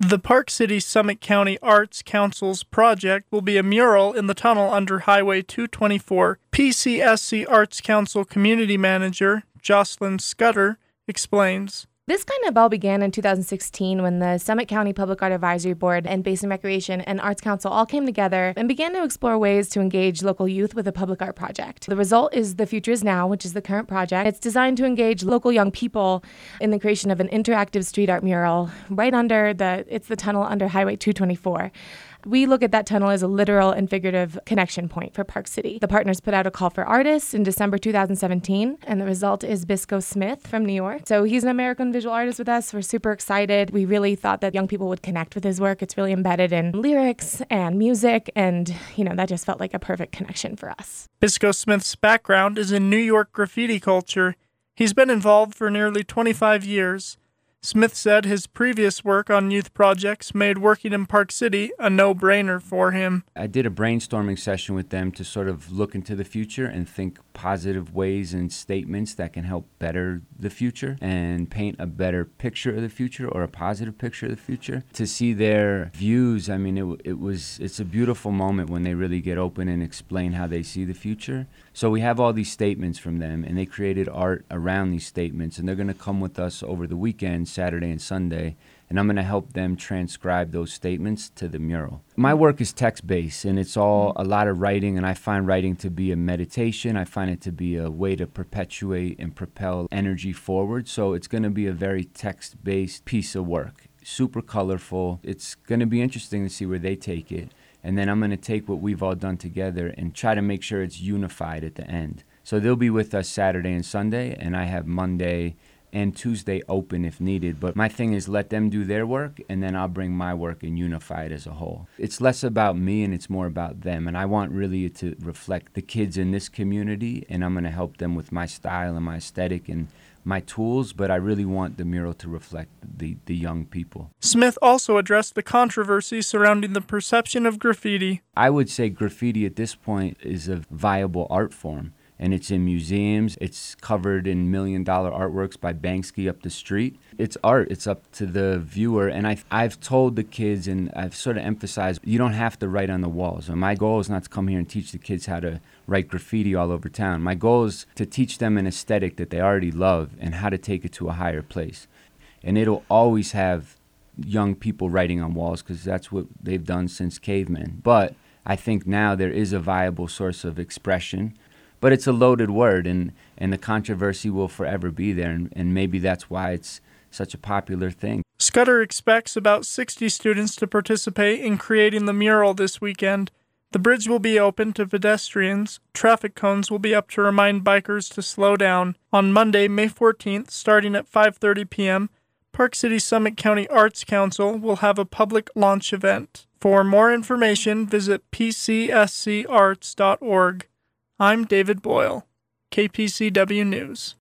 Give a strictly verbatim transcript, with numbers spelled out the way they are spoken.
The Park City Summit County Arts Council's project will be a mural in the tunnel under Highway two twenty-four. P C S C Arts Council Community Manager Jocelyn Scudder explains. This kind of all began in two thousand sixteen when the Summit County Public Art Advisory Board and Basin Recreation and Arts Council all came together and began to explore ways to engage local youth with a public art project. The result is The Future Is Now, which is the current project. It's designed to engage local young people in the creation of an interactive street art mural right under the, it's the tunnel under Highway two twenty-four. We look at that tunnel as a literal and figurative connection point for Park City. The partners put out a call for artists in December two thousand seventeen, and the result is Bisco Smith from New York. So he's an American visual artist with us. We're super excited. We really thought that young people would connect with his work. It's really embedded in lyrics and music, and, you know, that just felt like a perfect connection for us. Bisco Smith's background is in New York graffiti culture. He's been involved for nearly twenty-five years. Smith said his previous work on youth projects made working in Park City a no-brainer for him. I did a brainstorming session with them to sort of look into the future and think positive ways and statements that can help better the future and paint a better picture of the future or a positive picture of the future. To see their views, I mean, it, it was it's a beautiful moment when they really get open and explain how they see the future. So we have all these statements from them, and they created art around these statements, and they're going to come with us over the weekend, Saturday and Sunday, and I'm going to help them transcribe those statements to the mural. My work is text-based, and it's all a lot of writing, and I find writing to be a meditation. I find it to be a way to perpetuate and propel energy forward, so it's going to be a very text-based piece of work. Super colorful. It's going to be interesting to see where they take it. And then I'm going to take what we've all done together and try to make sure it's unified at the end. So they'll be with us Saturday and Sunday, and I have Monday and Tuesday open if needed. But my thing is let them do their work, and then I'll bring my work and unify it as a whole. It's less about me and it's more about them. And I want really to reflect the kids in this community, and I'm going to help them with my style and my aesthetic and my tools, but I really want the mural to reflect the, the young people. Smith also addressed the controversy surrounding the perception of graffiti. I would say graffiti at this point is a viable art form, and it's in museums. It's covered in million-dollar artworks by Banksy up the street. It's art. It's up to the viewer, and I've, I've told the kids, and I've sort of emphasized, you don't have to write on the walls. And my goal is not to come here and teach the kids how to write graffiti all over town. My goal is to teach them an aesthetic that they already love and how to take it to a higher place. And it'll always have young people writing on walls because that's what they've done since cavemen. But I think now there is a viable source of expression. But it's a loaded word, and, and the controversy will forever be there, and, and maybe that's why it's such a popular thing. Scudder expects about sixty students to participate in creating the mural this weekend. The bridge will be open to pedestrians. Traffic cones will be up to remind bikers to slow down. On Monday, May fourteenth, starting at five thirty p.m., Park City Summit County Arts Council will have a public launch event. For more information, visit p c s c arts dot org. I'm David Boyle, K P C W News.